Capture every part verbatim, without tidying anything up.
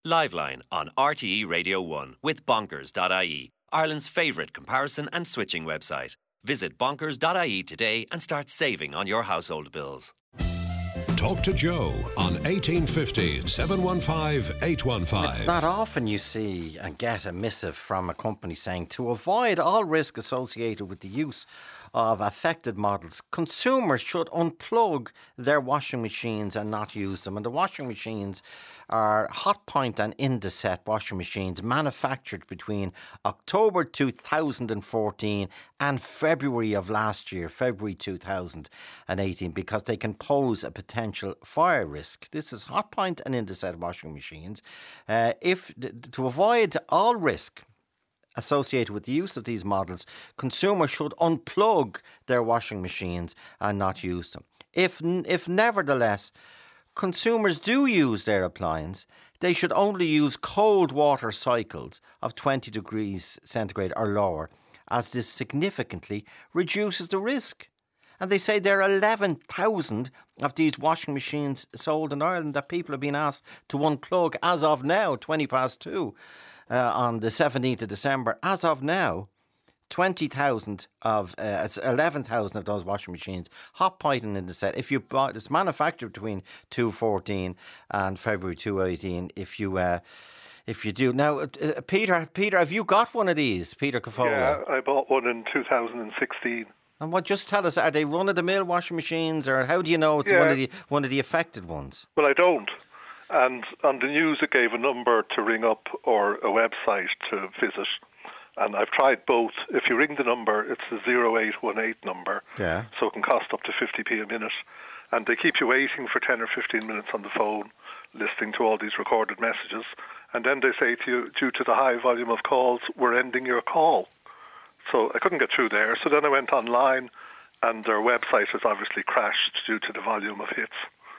Liveline on R T E Radio one with bonkers dot I E, Ireland's favourite comparison and switching website. Visit bonkers dot I E today and start saving on your household bills. Talk to Joe on eighteen fifty, seven one five, eight one five. It's not often you see and get a missive from a company saying to avoid all risk associated with the use of affected models, consumers should unplug their washing machines and not use them. And the washing machines are Hotpoint and Indeset washing machines manufactured between October two thousand fourteen and February of last year, February two thousand eighteen, because they can pose a potential fire risk. This is Hotpoint and Indeset washing machines. Uh, if to avoid all risk associated with the use of these models, consumers should unplug their washing machines and not use them. If, if nevertheless consumers do use their appliance, they should only use cold water cycles of twenty degrees centigrade or lower, as this significantly reduces the risk. And they say there are eleven thousand of these washing machines sold in Ireland that people have been asked to unplug as of now, twenty past two. Uh, on the seventeenth of December, as of now, twenty thousand of, uh, eleven thousand of those washing machines, Hotpoint and Indeset, if you bought, it's manufactured between two fourteen and February two eighteen, if you, uh, if you do. Now, uh, Peter, Peter, have you got one of these, Peter Cafola? Yeah, I bought one in two thousand sixteen. And what, just tell us, are they run-of-the-mill washing machines, or how do you know it's yeah. one of the one of the affected ones? Well, I don't. And on the news, it gave a number to ring up or a website to visit. And I've tried both. If you ring the number, it's a zero eight one eight number. Yeah. So it can cost up to fifty p a minute. And they keep you waiting for ten or fifteen minutes on the phone, listening to all these recorded messages. And then they say to you, due to the high volume of calls, we're ending your call. So I couldn't get through there. So then I went online, and their website has obviously crashed due to the volume of hits.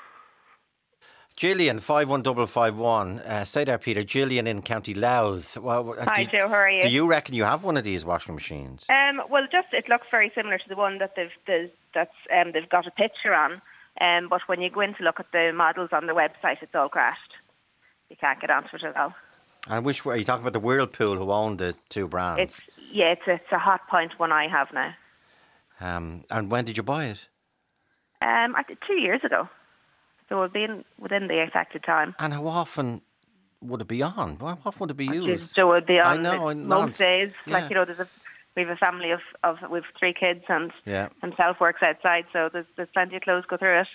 Gillian, five one five five one. Uh, stay there, Peter. Gillian in County Louth. Well, Hi, do, Joe. How are you? Do you reckon you have one of these washing machines? Um, well, just it looks very similar to the one that they've the, that's um, they've got a picture on. Um, but when you go in to look at the models on the website, it's all crashed. You can't get onto it at all. And which are you talking about? The Whirlpool, who own the two brands? It's yeah, it's a, it's a Hotpoint one I have now. Um, and when did you buy it? Um, I did two years ago. So it's been within the affected time. And how often would it be on? How often would it be used? So it would be on I know, most days. Yeah. Like, you know, there's a, we have a family of, of we have three kids, and yeah. himself works outside, so there's there's plenty of clothes go through it.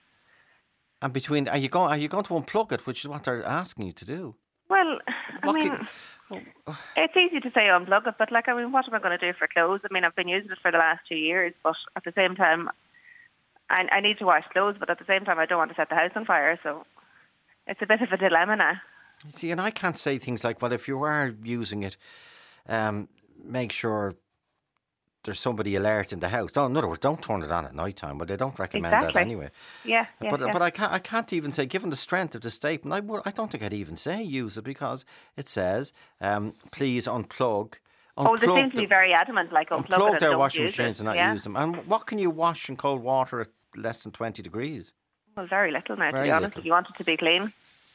And between, are you going are you going to unplug it, which is what they're asking you to do? Well, I what mean, can, it's easy to say unplug it, but like, I mean, what am I going to do for clothes? I mean, I've been using it for the last two years, but at the same time, I, I need to wash clothes, but at the same time, I don't want to set the house on fire. So it's a bit of a dilemma now. See, and I can't say things like, well, if you are using it, um, make sure there's somebody alert in the house. No, in other words, don't turn it on at night time, but they don't recommend exactly. that anyway. Yeah, yeah, but yeah. but I can't I can't even say, given the strength of the statement, I, would, I don't think I'd even say use it, because it says, um, please unplug. Oh, they seem to be very adamant, like unplug, unplug it and their don't washing use machines it. and not yeah. use them. And what can you wash in cold water at less than twenty degrees? Well, very little now, very to be honest, little. if you want it to be clean.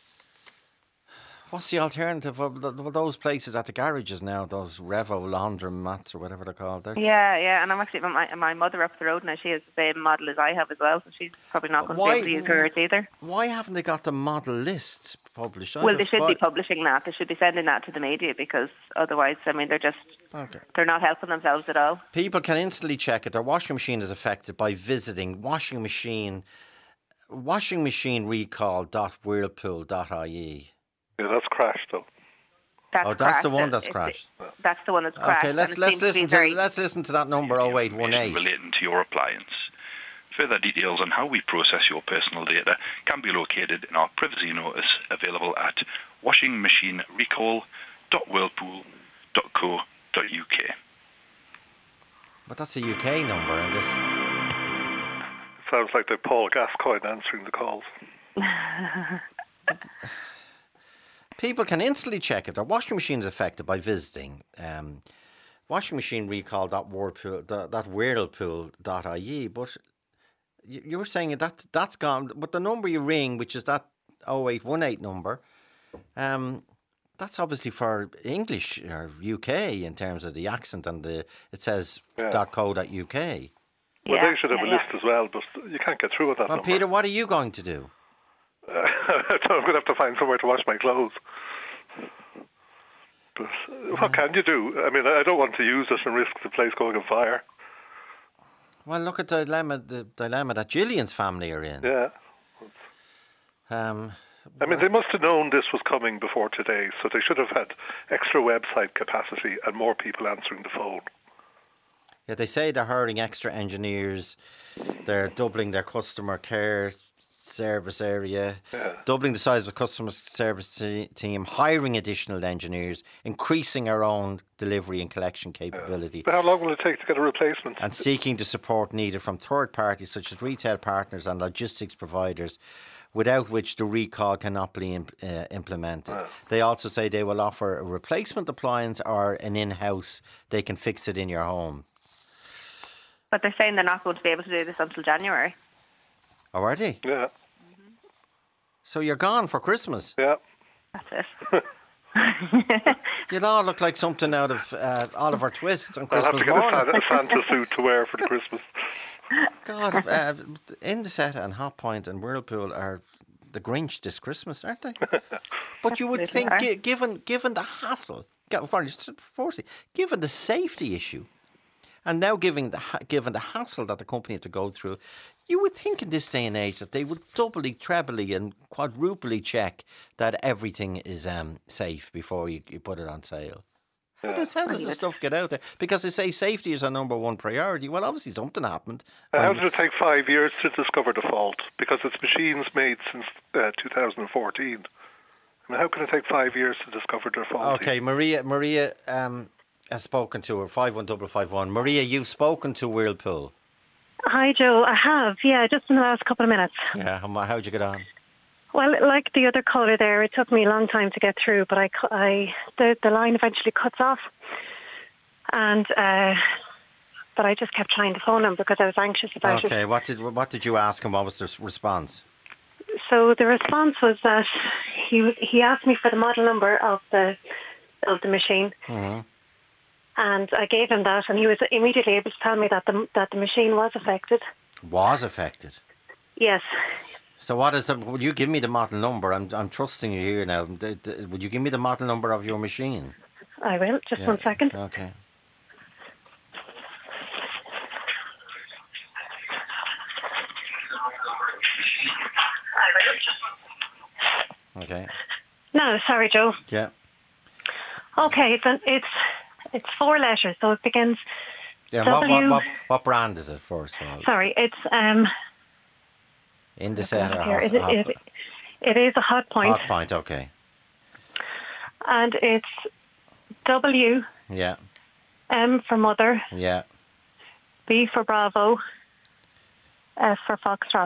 What's the alternative of the, those places at the garages now, those Revo laundromats or whatever they're called? They're yeah, yeah, and I'm actually, my, my mother up the road now, she has the same model as I have as well, so she's probably not going to be able to use hers either. Why haven't they got the model list published? Well, they should fi- be publishing that. They should be sending that to the media, because otherwise, I mean, they're just, okay. they're not helping themselves at all. People can instantly check if their washing machine is affected by visiting washing machine, washing machine recall dot whirlpool dot I E. Yeah, that's crashed though. That's oh, that's crashed. the one that's it's, crashed. That's the one that's crashed. Okay, let's let's listen to, to very... let's listen to that number oh eight one eight. Relating to your appliance. Further details on how we process your personal data can be located in our privacy notice, available at washing machine recall dot whirlpool dot co dot U K. But that's a U K number, and this sounds like they're Paul Gascoigne answering the calls. People can instantly check if their washing machine is affected by visiting um, washing machine recall dot whirlpool dot I E. But you were saying that that's gone. But the number you ring, which is that oh eight one eight number, Um, that's obviously for English or U K in terms of the accent, and the it says Yeah. .co.uk. Well, Yeah, they should have yeah, a yeah. list as well, but you can't get through with that Well, number. Peter, what are you going to do? Uh, I'm going to have to find somewhere to wash my clothes. But uh, what can you do? I mean, I don't want to use it and risk the place going on fire. Well, look at the dilemma, the dilemma that Gillian's family are in. Yeah. Um, I mean, they must have known this was coming before today, so they should have had extra website capacity and more people answering the phone. yeah, they say they're hiring extra engineers. They're doubling their customer care service area, Yeah. doubling the size of the customer service te- team, hiring additional engineers, increasing our own delivery and collection capability, But how long will it take to get a replacement? and seeking the support needed from third parties such as retail partners and logistics providers, without which the recall cannot be imp- uh, implemented. They also say they will offer a replacement appliance or an in-house, they can fix it in your home. But they're saying they're not going to be able to do this until January. Oh, are they? Yeah, So you're gone for Christmas. yeah. That's it. You'll all look like something out of uh, Oliver Twist on I'll have Christmas to get a morning. Santa, a Santa suit to wear for the Christmas. God, uh, Indeset and Hot Point and Whirlpool are the Grinch this Christmas, aren't they? But you would Absolutely think, are. gi- given given the hassle, gi- firstly, given the safety issue, and now giving the ha- given the hassle that the company had to go through, you would think in this day and age that they would doubly, trebly, and quadruply check that everything is um, safe before you, you put it on sale. How does, how does the stuff get out there? Because they say safety is our number one priority. Well, obviously something happened. And how And- did it take five years to discover the fault? Because it's machines made since uh, two thousand fourteen. I mean, how can it take five years to discover their fault? Okay, Maria Maria um, has spoken to her, five one double five one. Maria, you've spoken to Whirlpool. Hi, Joe. I have, yeah, just in the last couple of minutes. Yeah, how, how'd you get on? Well, like the other caller there, it took me a long time to get through, but I, cu- I the, the line eventually cuts off. And, uh, but I just kept trying the phone number because I was anxious about it. Okay, what did what did you ask and what was the s- response? So the response was that he was- he asked me for the model number of the of the machine, Mhm. and I gave him that, and he was immediately able to tell me that the that the machine was affected. Was affected. Yes. So what is? The, would you give me the model number? I'm I'm trusting you here now. D- d- would you give me the model number of your machine? I will. Just Yeah. one second. Okay. Okay. No, sorry, Joe. Yeah. Okay, it's an, it's it's four letters, so it begins. Yeah. What, what W- what what brand is it? First of all, Sorry, it's um. Indeset or Here, hot, it, hot, it, it is a hot point, hot point? Okay. and it's W, Yeah. M for mother, Yeah. B for Bravo, F for Foxtrot.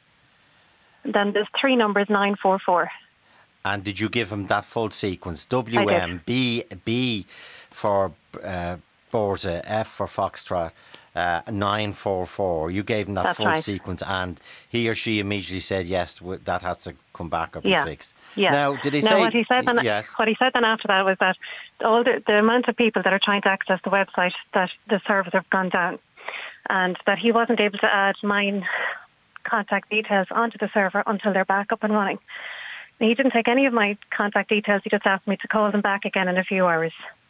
Then there's three numbers, nine four four. And did you give him that full sequence? I W did. M B B for uh, Borza, F for Foxtrot, uh, nine four four. You gave him that That's full right. sequence, and he or she immediately said yes. w- That has to come back or be Yeah. fixed. Yeah. Now, did he now say? what he said then? yes. What he said then after that was that all the, the amount of people that are trying to access the website, that the servers have gone down, and that he wasn't able to add mine contact details onto the server until they're back up and running. And he didn't take any of my contact details. He just asked me to call them back again in a few hours.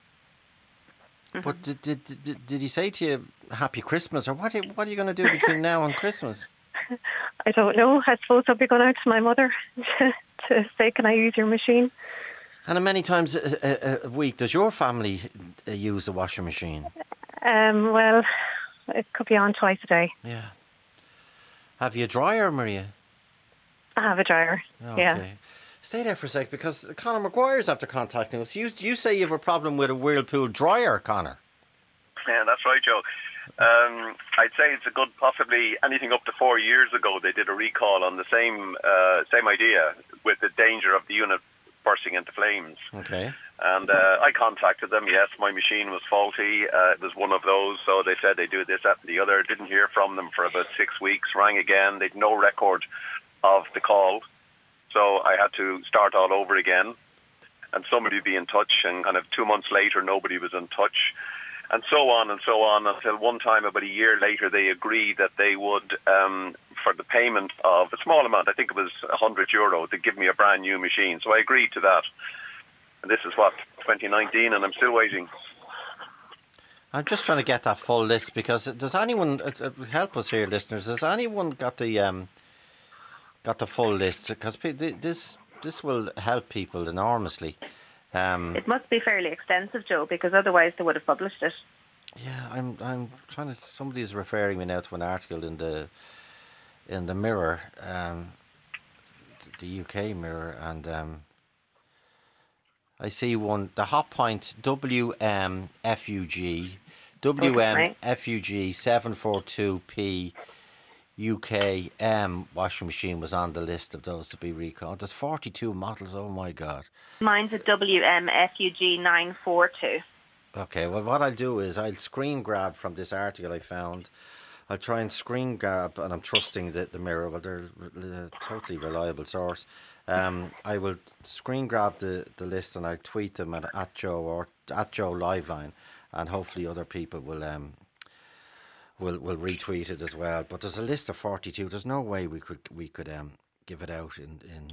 But did, did, did, did he say to you Happy Christmas, or what? Are, what are you going to do between now and Christmas? I don't know. I suppose I'll be going out to my mother to, to say, can I use your machine? And how many times a, a, a week does your family uh, use the washing machine? Um, well, it could be on twice a day. Yeah. Have you a dryer, Maria? I have a dryer. Okay. Yeah. Stay there for a sec, because Conor Maguire's after contacting us. You, you say you have a problem with a Whirlpool dryer, Conor. Yeah, that's right, Joe. Um, I'd say it's a good, possibly anything up to four years ago, they did a recall on the same uh, same idea, with the danger of the unit bursting into flames. Okay. And uh, I contacted them. Yes, my machine was faulty. Uh, it was one of those. So they said they do this, that, and the other. Didn't hear from them for about six weeks. Rang again. They'd no record of the call. So I had to start all over again. and somebody would be in touch, and kind of two months later, nobody was in touch. And so on and so on until one time, about a year later, they agreed that they would, um, for the payment of a small amount, I think it was one hundred euro, to give me a brand new machine. So I agreed to that. And this is what, twenty nineteen, and I'm still waiting. I'm just trying to get that full list, because does anyone, uh, help us here, listeners, has anyone got the um, got the full list? Because this, this will help people enormously. Um, it must be fairly extensive, Joe, because otherwise they would have published it. Yeah, I'm. I'm trying to. Somebody's referring me now to an article in the in the Mirror, um, the U K Mirror, and um, I see one. The Hotpoint W M F U G W M F U G seven four two P U K M washing machine was on the list of those to be recalled. There's forty-two models. Oh my God. Mine's a W M F U G nine four two. Okay, well, what I'll do is I'll screen grab from this article I found. I'll try and screen grab, and I'm trusting the, the Mirror, but they're a totally reliable source. Um, I will screen grab the, the list, and I'll tweet them at, at Joe or at Joe Liveline, and hopefully other people will um will will retweet it as well. But there's a list of forty-two. There's no way we could we could um give it out in in.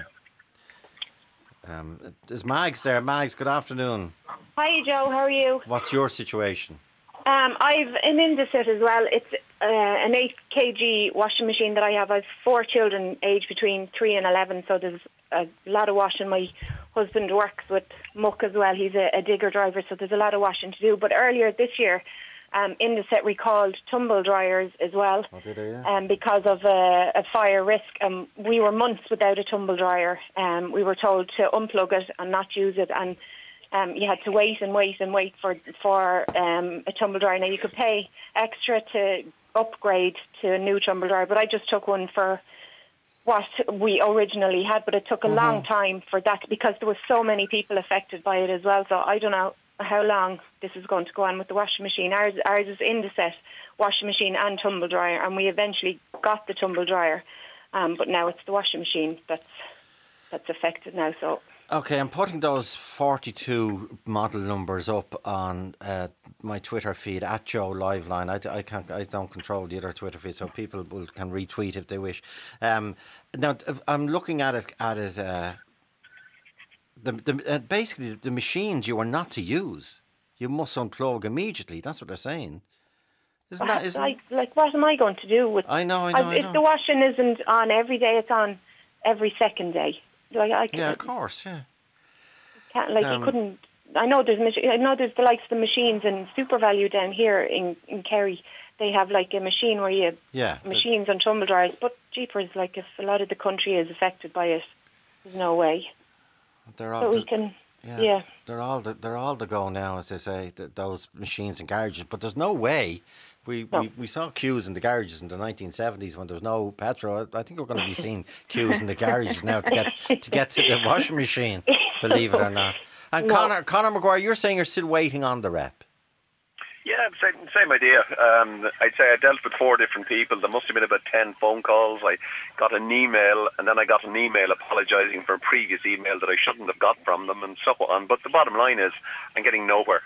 Um, is Mags there? Mags, good afternoon. Hi Joe, how are you? What's your situation? Um, I've an Indesit as well. It's uh, an eight kilogram washing machine that I have. I have four children aged between three and eleven, so there's a lot of washing. My husband works with muck as well. He's a, a digger driver, so there's a lot of washing to do. But earlier this year, um, Indesit recalled tumble dryers as well. Oh, did they, yeah? um, because of a, a fire risk. Um, we were months without a tumble dryer. Um, we were told to unplug it and not use it, and Um, you had to wait and wait and wait for for um, a tumble dryer. Now, you could pay extra to upgrade to a new tumble dryer, but I just took one for what we originally had, but it took a mm-hmm. long time for that because there were so many people affected by it as well. So I don't know how long this is going to go on with the washing machine. Ours, ours is Indesit washing machine and tumble dryer, and we eventually got the tumble dryer, um, but now it's the washing machine that's that's affected now. So. Okay, I'm putting those forty-two model numbers up on uh, my Twitter feed at Joe Liveline. I, I can't, I don't control the other Twitter feed, so people will, can retweet if they wish. Um, now I'm looking at it. At it, uh, the the uh, basically the machines you are not to use. You must unplug immediately. That's what they're saying. Isn't that? Isn't like, like what am I going to do with? I know. I know. I if know. the washing isn't on every day, it's on every second day. Like I yeah, of course, yeah. Can't, like um, you couldn't. I know there's. I know there's the likes of the machines in Super Value down here in, in Kerry. They have like a machine where you yeah machines on tumble dryers. But jeepers, like if a lot of the country is affected by it, there's no way. They're all. So the, we can. Yeah, yeah. They're all. The, they're all the go now, as they say. The, those machines in garages, but there's no way. We, no. we we saw queues in the garages in the nineteen seventies when there was no petrol. I think we're going to be seeing queues in the garages now to get to get to the washing machine. Believe it or not. And no. Conor Conor McGuire, you're saying you're still waiting on the rep. Yeah, same same idea. Um, I'd say I dealt with four different people. There must have been about ten phone calls. I got an email, and then I got an email apologising for a previous email that I shouldn't have got from them, and so on. But the bottom line is, I'm getting nowhere.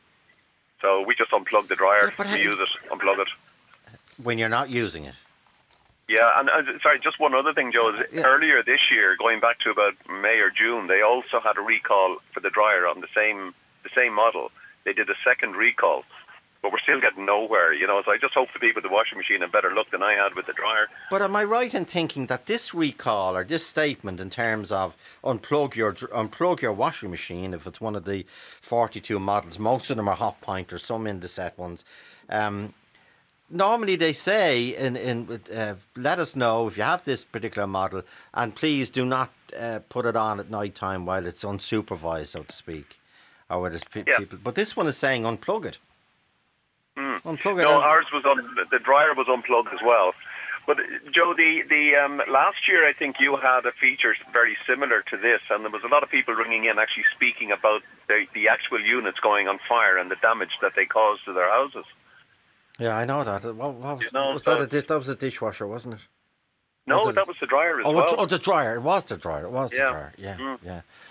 So we just unplug the dryer, yeah, we use it, unplug it. When you're not using it? Yeah, and uh, sorry, just one other thing, Joe. Is yeah. Earlier this year, going back to about May or June, they also had a recall for the dryer on the same the same model. They did a second recall, but we're still getting nowhere, you know. So I just hope the people with the washing machine have better luck than I had with the dryer. But am I right in thinking that this recall or this statement in terms of unplug your unplug your washing machine, if it's one of the forty-two models, most of them are Hotpoint or some Indesit ones, um, normally they say in, in uh, let us know if you have this particular model, and please do not uh, put it on at night time while it's unsupervised, so to speak, or where there's pe- yeah. people. But this one is saying unplug it. Mm. Unplug it. No, out. ours was un- the dryer was unplugged as well. But Joe, the the um, last year I think you had a feature very similar to this, and there was a lot of people ringing in actually speaking about the the actual units going on fire and the damage that they caused to their houses. Yeah, I know that. What, what was, you know, was so that, a dish, that was a dishwasher, wasn't it? No, was it that was the dryer as oh, well. Oh, the dryer. It was the dryer. It was yeah. the dryer. Yeah, mm. yeah.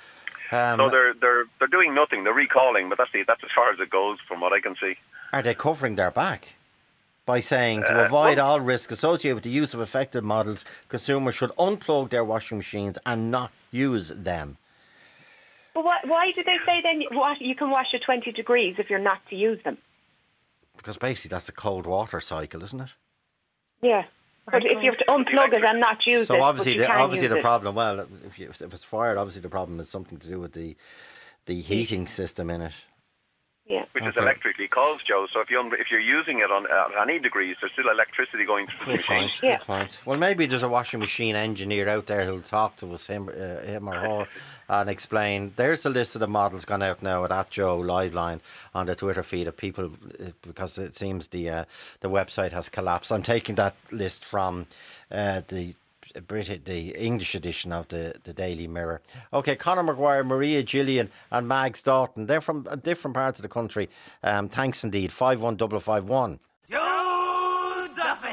Um, so they're they're they're doing nothing. They're recalling, but that's the, that's as far as it goes from what I can see. Are they covering their back by saying to Uh, avoid well- all risk associated with the use of affected models, consumers should unplug their washing machines and not use them? But why, why do they say then you, wash, you can wash at twenty degrees if you're not to use them? Because basically that's a cold water cycle, isn't it? Yeah. But if you have to unplug it and not use it, So obviously, but you the, can obviously use the it. problem. Well, if, you, if it's fired, obviously the problem is something to do with the the heating system in it. Yeah. Which is Okay. electrically caused, Joe. So if you if you're using it on at any degrees, there's still electricity going through the Good machine. point. Good point. Well, maybe there's a washing machine engineer out there who'll talk to us, him, uh, him or her, and explain. There's the list of the models gone out now at, at Joe Liveline on the Twitter feed of people, uh, because it seems the uh, the website has collapsed. I'm taking that list from uh, the Brit- the English edition of the, the Daily Mirror. Okay, Conor Maguire, Maria Gillian and Mags Dalton. They're from uh, different parts of the country. Um, thanks indeed. five one five five one. Joe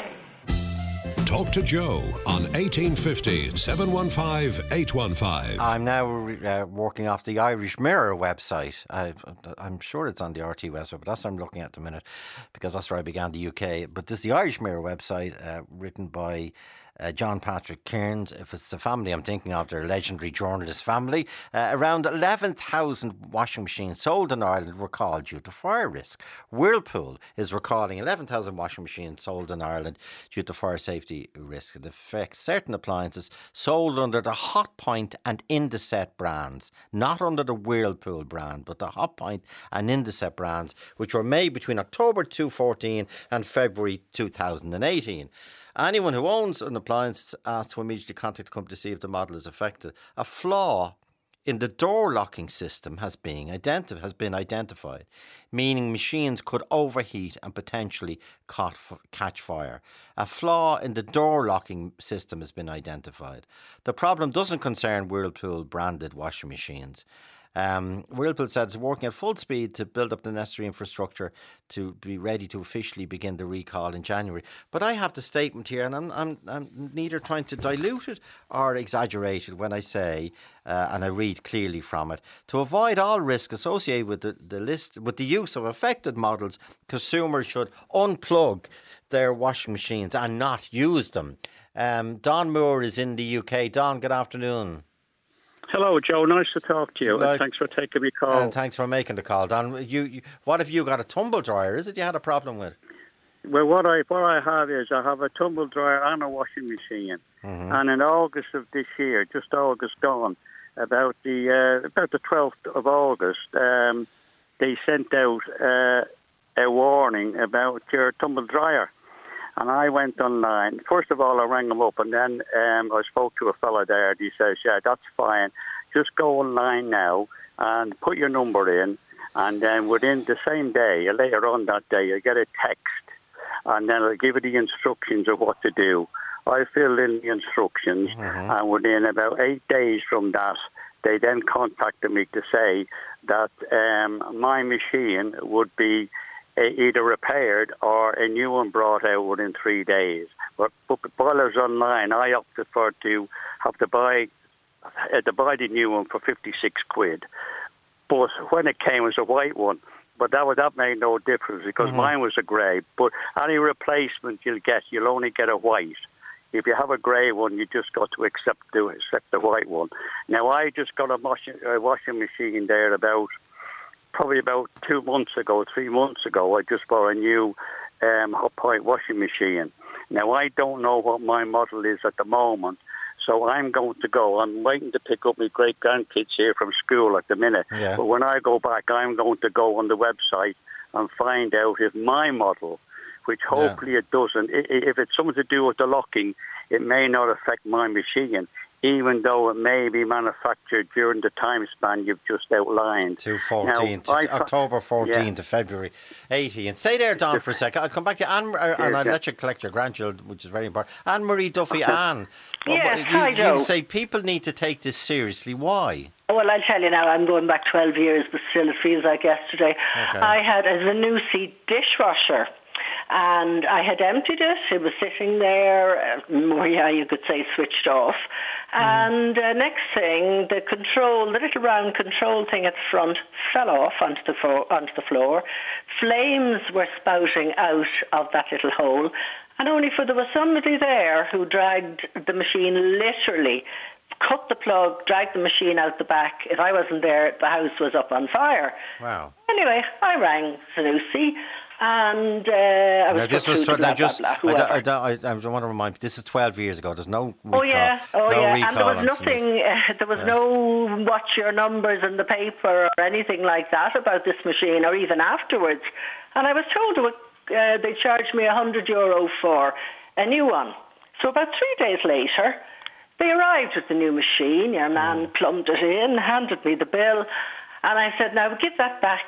Duffy. Talk to Joe on eighteen fifty, seven one five, eight one five. I'm now uh, working off the Irish Mirror website. I, I'm sure it's on the R T website, but that's what I'm looking at the minute, because that's where I began the U K. But this is the Irish Mirror website, uh, written by Uh, John Patrick Kearns. If it's the family I'm thinking of, their legendary journalist family. Uh, around eleven thousand washing machines sold in Ireland recalled due to fire risk. Whirlpool is recalling eleven thousand washing machines sold in Ireland due to fire safety risk. It affects certain appliances sold under the Hotpoint and Indeset brands, not under the Whirlpool brand, but the Hotpoint and Indeset brands, which were made between October twenty fourteen and February two thousand eighteen. Anyone who owns an appliance is asked to immediately contact the company to see if the model is affected. A flaw in the door locking system has been, identi- has been identified, meaning machines could overheat and potentially caught f- catch fire. A flaw in the door locking system has been identified. The problem doesn't concern Whirlpool branded washing machines. Um, Whirlpool said it's working at full speed to build up the necessary infrastructure to be ready to officially begin the recall in January. But I have the statement here, and I'm, I'm, I'm neither trying to dilute it or exaggerate it when I say, uh, and I read clearly from it, to avoid all risk associated with the, the list with the use of affected models, consumers should unplug their washing machines and not use them. Um, Don Moore is in the U K. Don, good afternoon. Hello, Joe. Nice to talk to you. Like, and thanks for taking my call. And thanks for making the call, Don. You, you, what have you got? A tumble dryer? Is it you had a problem with? Well, what I what I have is I have a tumble dryer and a washing machine. Mm-hmm. And in August of this year, just August gone, about the uh, about the twelfth of August, um, they sent out uh, a warning about your tumble dryer. And I went online. First of all, I rang them up, and then um, I spoke to a fella there. And he says, "Yeah, that's fine. Just go online now and put your number in, and then within the same day, or later on that day, you get a text, and then it'll give you the instructions of what to do." I filled in the instructions, Mm-hmm. and within about eight days from that, they then contacted me to say that um, my machine would be either repaired or a new one brought out within three days. But, but while I was online, I opted for to have to buy uh, to buy the new one for fifty-six quid. But when it came, it was a white one. But that was, that made no difference because Mm-hmm. mine was a grey. But any replacement you'll get, you'll only get a white. If you have a grey one, you just got to accept the, accept the white one. Now, I just got a washing, a washing machine there about probably about two months ago, three months ago. I just bought a new um, Hotpoint washing machine. Now, I don't know what my model is at the moment, so I'm going to go. I'm waiting to pick up my great-grandkids here from school at the minute. Yeah. But when I go back, I'm going to go on the website and find out if my model, which hopefully it doesn't, i- i- if it's something to do with the locking, it may not affect my machine, even though it may be manufactured during the time span you've just outlined. two fourteen Now, to I- October fourteenth yeah. to February eighteen. Stay there, Don, for a second. I'll come back to Anne, uh, and I'll yeah. let you collect your grandchildren, which is very important. Anne-Marie Duffy, Anne. Yes, you, hi, Joe. you say people need to take this seriously. Why? Well, I'll tell you now, I'm going back twelve years, but still it feels like yesterday. Okay. I had a Zanussi dishwasher, and I had emptied it. It was sitting there, uh, yeah, you could say switched off. And uh, next thing, the control, the little round control thing at the front fell off onto the, fo- onto the floor. Flames were spouting out of that little hole. And only for there was somebody there who dragged the machine literally, cut the plug, dragged the machine out the back. If I wasn't there, the house was up on fire. Wow. Anyway, I rang Sanusi. And uh, I was now, this was was blah, now blah, just. blah, I, blah, I, I, I, I want to remind you, this is twelve years ago. There's no recall. Oh yeah, oh no yeah, recall and there was on nothing. Uh, there was Yeah. no watch your numbers in the paper or anything like that about this machine, or even afterwards. And I was told uh, they charged me a hundred euro for a new one. So about three days later, they arrived with the new machine. Your man Mm. plumbed it in, handed me the bill, and I said, "Now give that back."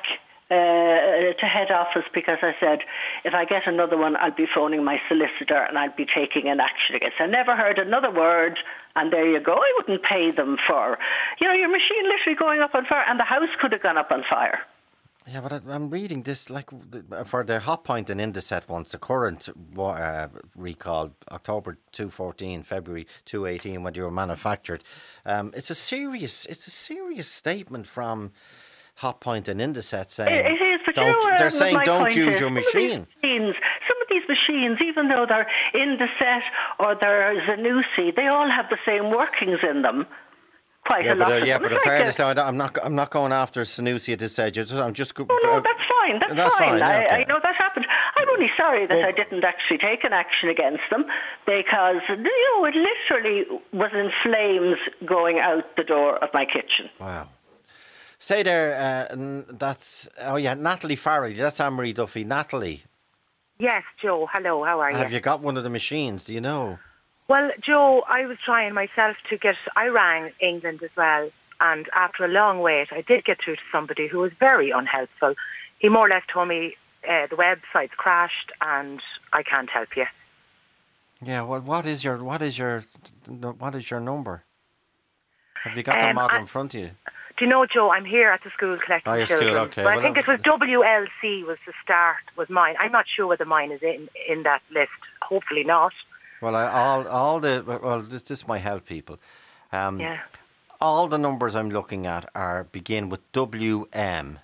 Uh, to head office, because I said, if I get another one, I'll be phoning my solicitor and I'll be taking an action against. I never heard another word, and there you go. I wouldn't pay them for, you know, your machine literally going up on fire, and the house could have gone up on fire. Yeah, but I, I'm reading this, like, for the Hotpoint and Indeset ones, the current uh, recall, October two fourteen, February two eighteen, when they were manufactured. Um, it's a serious, it's a serious statement from Hotpoint and Indeset saying, It, it is, but don't, you know where they're saying my don't point use is, your some of machine. these machines. Some of these machines, even though they're Indeset or they're Zanussi, they all have the same workings in them. Quite Yeah, a lot but, uh, of yeah, them. but in It's like fairness, a- now, I'm not, I'm not going after Sanusi at this stage. I'm just. Go, Oh, no, uh, that's fine. That's, that's fine. fine, I, okay. I know that happened. I'm only sorry that Well- I didn't actually take an action against them, because, you know, it literally was in flames going out the door of my kitchen. Wow. Say there, uh, n- that's, oh yeah, Natalie Farrell, that's Anne-Marie Duffy. Natalie, Yes, Joe. Hello, how are you? have you got one of the machines, do you know? Well, Joe, I was trying myself to get, I rang England as well, and after a long wait, I did get through to somebody who was very unhelpful. He more or less told me uh, the website's crashed and I can't help you. Yeah, well, what is your, what is your, what is your number? Have you got the Um, model I- in front of you? Do you know, Joe, I'm here at the school collecting Oh, your school, children. okay. But I Well, think I've- it was W L C was the start, was mine. I'm not sure whether mine is in, in that list. Hopefully not. Well, I, all, all the, well, this, this might help people. Um, Yeah. All the numbers I'm looking at are begin with W M.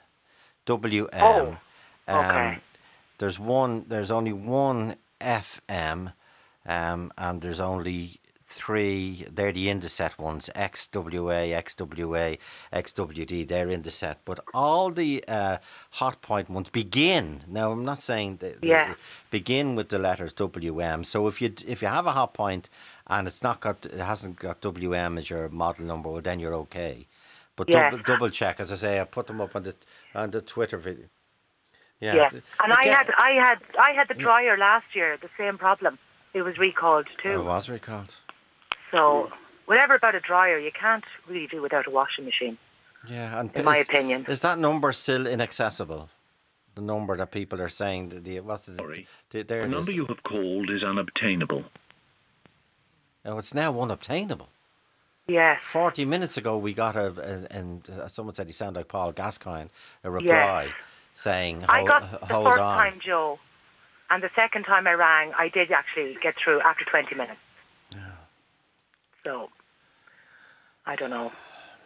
W M. Oh, Um, okay. There's one. There's only one F M, um, and there's only three. They're the Indeset ones: X W A, X W A, X W D. They're Indeset, but all the uh, Hotpoint ones begin. Now, I'm not saying they, they Yeah. begin with the letters W M. So if you if you have a Hotpoint and it's not got, it hasn't got W M as your model number, well, then you're okay. But Yeah. double, double check, as I say, I put them up on the on the Twitter video. Yeah, Yeah. th- And I again- had, I had, I had the dryer last year. The same problem. It was recalled Oh, too. it was recalled. So whatever about a dryer, you can't really do without a washing machine. Yeah, and In my is- opinion. is that number still inaccessible? The number that people are saying that the what's the, Sorry. the there The it number is. you have called is unobtainable. Oh, it's now unobtainable. Yes. Forty minutes ago, we got a, a and uh, someone said he sounded like Paul Gascoigne, a reply saying, "Hold, I got the hold first on." time, Joe, and the second time I rang, I did actually get through after twenty minutes. So, I don't know.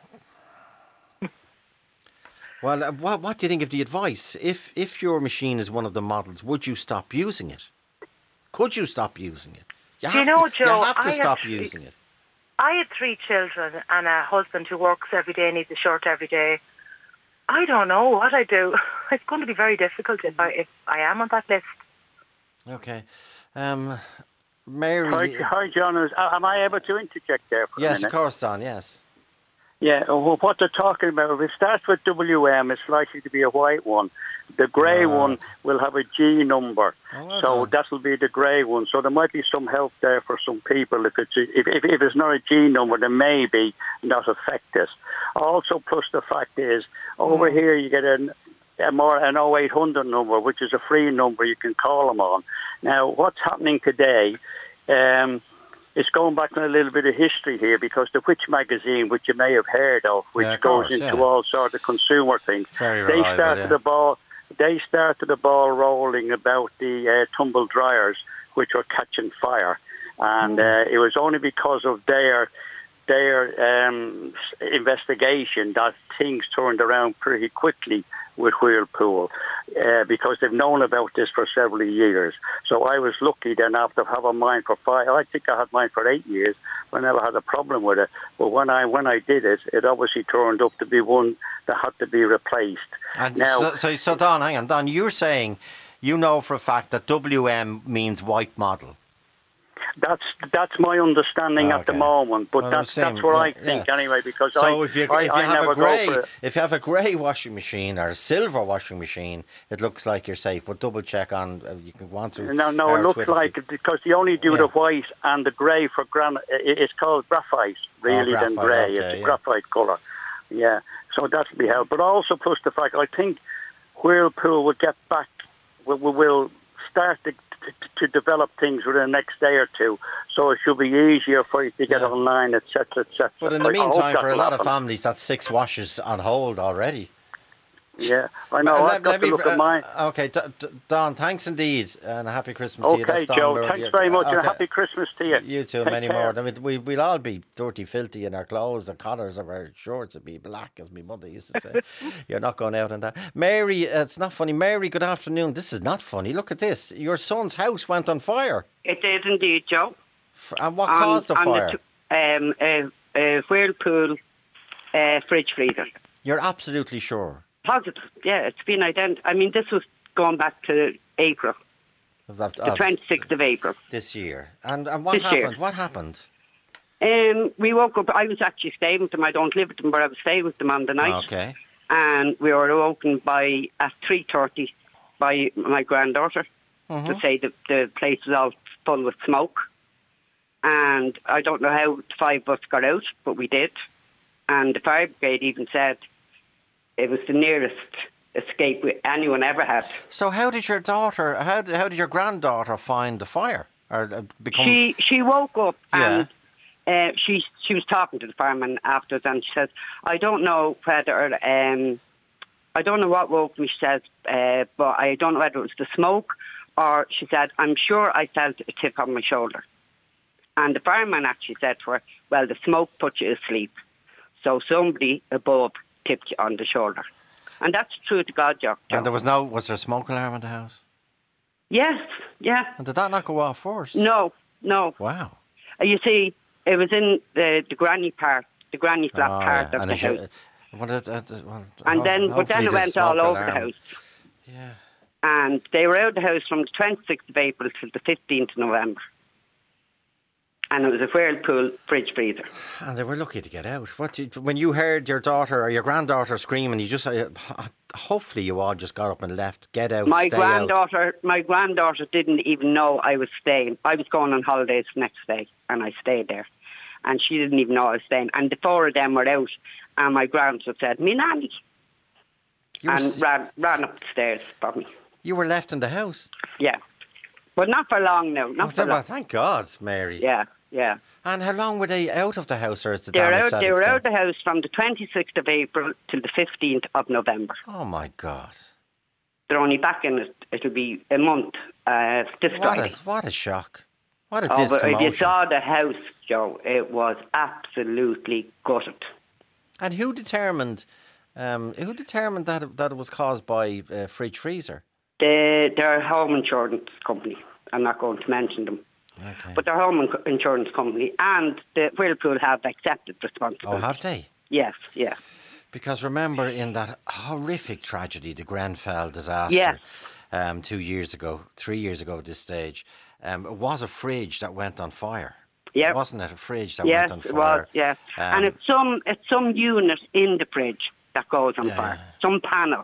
Well, uh, what what do you think of the advice? If if your machine is one of the models, would you stop using it? Could you stop using it? You Do you have know, to, Joe, you have to I stop actually- using it. I had three children and a husband who works every day, needs a shirt every day. I don't know what I do. It's going to be very difficult if I if I am on that list. Okay, um, Mary. Hi, hi, John. Is- Am I able to interject there for a Yes, minute? of course, Don. Yes. Yeah, well, what they're talking about, if it starts with W M, it's likely to be a white one. The grey Ah. one will have a G number, Oh, well so done. that'll be the grey one. So there might be some help there for some people. If it's if, if, if it's not a G number, then maybe not affect this. Also, plus the fact is, over here you get an a more an oh eight hundred number, which is a free number you can call them on. Now, what's happening today? Um, It's going back on a little bit of history here, because the Which magazine, which you may have heard of, which Yeah, of goes course, into yeah. all sorts of consumer things, Very they reliable, started yeah. the ball. They started the ball rolling about the uh, tumble dryers, which were catching fire, and uh, it was only because of their their um, investigation that things turned around pretty quickly with Whirlpool uh, because they've known about this for several years. So I was lucky then after having mine for five, I think I had mine for eight years, I never had a problem with it. But when I when I did it, it obviously turned up to be one that had to be replaced. And now, so, so, so Don, hang on, Don, you're saying you know for a fact that W M means white model. That's that's my understanding okay. at the moment, but well, that's saying, that's what yeah, I think yeah. anyway. Because so I, if you I, if you I have never a grey go for it. if you have a grey washing machine or a silver washing machine, it looks like you're safe. But double check on uh, you can go on to no no our it looks Twitter like feed. because they only do yeah. the white and the grey for gran. It's called graphite really oh, than graphite, grey. okay, it's a yeah. graphite colour. Yeah, so that's be help. But also plus the fact I think Whirlpool will get back. Will will start to. to develop things within the next day or two, so it should be easier for you to get yeah. online, et cetera, et cetera. But in the meantime, for a lot happen. of families, that's six washes on hold already. Yeah, I know. I've got to look uh, at mine. Okay, D- D- Don, thanks indeed, and a happy Christmas okay, to you. Okay, Joe, Murray. Thanks very much, okay. and a happy Christmas to you. You too, Take many care. more. I mean, we, we'll all be dirty, filthy in our clothes. The collars of our shorts will be black, as my mother used to say. You're not going out in that. Mary, uh, it's not funny. Mary, good afternoon. This is not funny. Look at this. Your son's house went on fire. It did indeed, Joe. F- and what on, caused the fire? The t- um, uh, uh, Whirlpool uh, fridge freezer. You're absolutely sure? Positive, yeah. It's been identified. I mean, this was going back to April, of that, the twenty-sixth of April this year. And and what this happened? Year. What happened? Um, we woke up. I was actually staying with them. I don't live with them, but I was staying with them on the night. Okay. And we were awoken by at three thirty by my granddaughter mm-hmm. to say that the place was all full with smoke. And I don't know how the five of us got out, but we did. And the fire brigade even said it was the nearest escape anyone ever had. So how did your daughter, how did, how did your granddaughter find the fire? Or uh, become... She she woke up yeah. and uh, she she was talking to the fireman afterwards, and she says, I don't know whether, um, I don't know what woke me, she says, uh, but I don't know whether it was the smoke, or she said, I'm sure I felt a tip on my shoulder. And the fireman actually said to her, well, the smoke put you asleep. So somebody above tipped you on the shoulder. And that's true to God, Joe. And there was no, was there a smoke alarm in the house? Yes, yeah. And did that not go off first? No, no. Wow. Uh, you see, it was in the, the granny part, the granny flat oh, part yeah. of and the it, house. Well, it, it, well, and then, but then it went all over alarm. the house. Yeah. And they were out of the house from the twenty-sixth of April till the fifteenth of November. And it was a Whirlpool fridge freezer. And they were lucky to get out. What did, when you heard your daughter or your granddaughter screaming, you just uh, hopefully you all just got up and left. Get out. My stay granddaughter, out. my granddaughter didn't even know I was staying. I was going on holidays the next day, and I stayed there, and she didn't even know I was staying. And the four of them were out, and my grandson said, "Me nanny," and s- ran ran up the stairs for me. You were left in the house. Yeah, but not for long now. Not oh, for well, long. Thank God, Mary. Yeah. Yeah. And how long were they out of the house, or is the they were damage out? They were out of the house from the twenty-sixth of April till the fifteenth of November. Oh my God! They're only back in it. It'll be a month uh, this what Friday. A, what a shock! What a oh, discommotion! But if you saw the house, Joe, it was absolutely gutted. And who determined? Um, who determined that it, that it was caused by uh, fridge freezer? The their home insurance company. I'm not going to mention them. Okay. But their home insurance company and the Whirlpool have accepted responsibility. Oh, have they? Yes, yes. Because remember in that horrific tragedy, the Grenfell disaster, yes. um, two years ago, three years ago at this stage, um, it was a fridge that went on fire. Yep. Wasn't it a fridge that yes, went on fire? Yes, it was, yes. Um, and it's some, it's some unit in the fridge that goes on yeah. fire, some panel.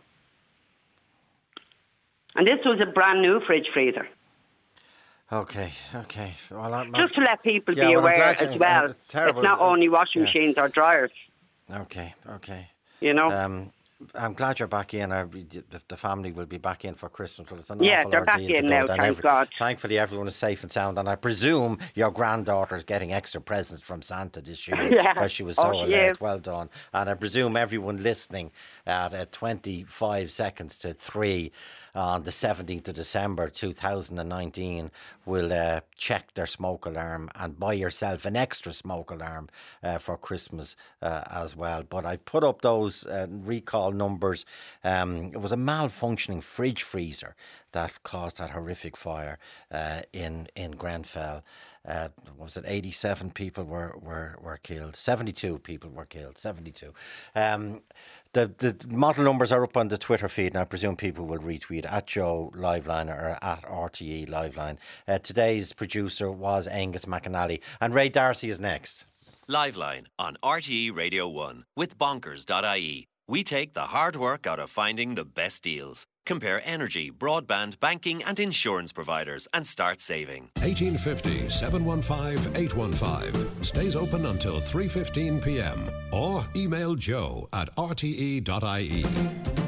And this was a brand new fridge freezer. Okay, okay. Well, I'm, Just to let people yeah, be well, aware you, as well, it's, it's not only washing yeah. machines or dryers. Okay, okay. You know? Um, I'm glad you're back in. I, the family will be back in for Christmas. Well, it's an yeah, awful they're back ordeal in to now, go. thank every, God. Thankfully, everyone is safe and sound. And I presume your granddaughter is getting extra presents from Santa this year yeah. because she was oh, so she alert. Is. Well done. And I presume everyone listening at uh, twenty-five seconds to three on the seventeenth of December two thousand nineteen will uh, check their smoke alarm and buy yourself an extra smoke alarm uh, for Christmas uh, as well. But I put up those uh, recall numbers. Um, it was a malfunctioning fridge freezer that caused that horrific fire uh, in, in Grenfell. Uh, was it eighty-seven people were, were, were killed? seventy-two people were killed. seventy-two. Um, The, the model numbers are up on the Twitter feed, and I presume people will retweet at Joe Liveline or at R T E Liveline. Uh, today's producer was Angus McAnally, and Ray Darcy is next. Liveline on R T E Radio one with bonkers dot I E. We take the hard work out of finding the best deals. Compare energy, broadband, banking and insurance providers and start saving. eighteen fifty, seven one five, eight one five. Stays open until three fifteen p m or email joe at r t e dot I E.